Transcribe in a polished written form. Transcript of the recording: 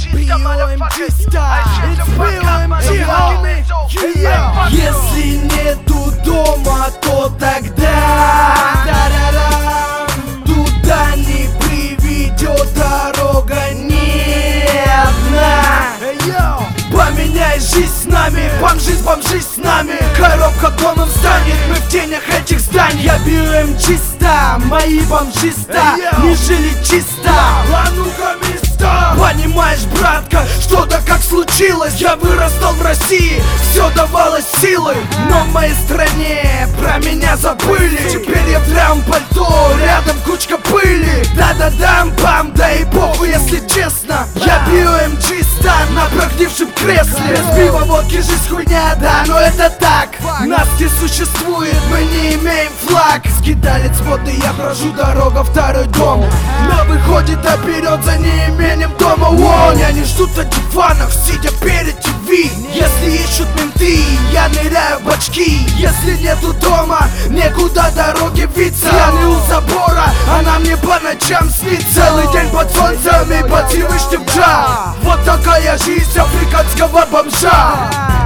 Если нету дома, то тогда туда не приведет дорога ни одна. Поменяй жизнь с нами, бомжи с нами. Коробка домом станет, мы в тенях этих зданий. Я бью чисто, мои бомжиста не жили чисто. А ну-ка, места! Понимаешь, братка, что-то как случилось. Я вырастал в России, все давалось силы. Но в моей стране про меня забыли. Теперь я в драм пальто, рядом кучка пыли. Да-да-дам-пам, да и похуй, если честно. Я бью чисто на прогнившем кресле. Без пива, водки, жизнь хуйня, да, но это так. Нас не существует, мы не имеем флаг. Скиталец воды, я брожу, дорога второй дом. Но выходит наперед за неимением дома. Меня не ждут на диванах, сидя перед ТВ. Если ищут менты, я ныряю в очки. Если нету дома, некуда дороги виться. Пьяный у забора, она мне по ночам снится. Целый день под солнцем и под Всевышним джа. Вот такая жизнь африканского бомжа.